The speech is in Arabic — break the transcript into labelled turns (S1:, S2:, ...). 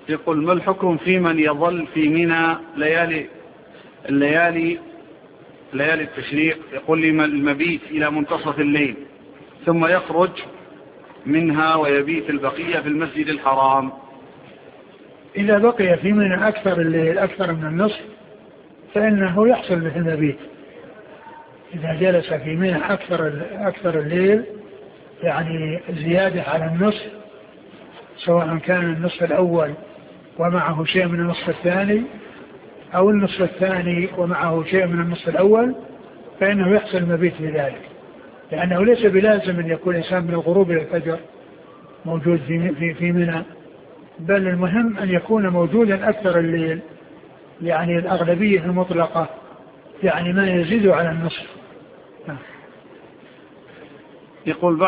S1: يقول ما الحكم في من يظل في منى ليالي التشريق، يقول لي المبيت إلى منتصف الليل ثم يخرج منها ويبيت البقية في المسجد الحرام؟
S2: إذا بقي في منى أكثر الليل أكثر من النصف فإنه يحصل به المبيت. إذا جلس في منى أكثر الليل يعني زيادة على النصف، سواء كان النصف الأول ومعه شيء من النصف الثاني أو النصف الثاني ومعه شيء من النصف الأول، فإنه يحصل المبيت بذلك، لأنه ليس بلازم أن يكون الإنسان من الغروب إلى الفجر موجود في منى، بل المهم أن يكون موجودا أكثر الليل، يعني الأغلبية المطلقة، يعني ما يزيد على النصف.
S1: يقول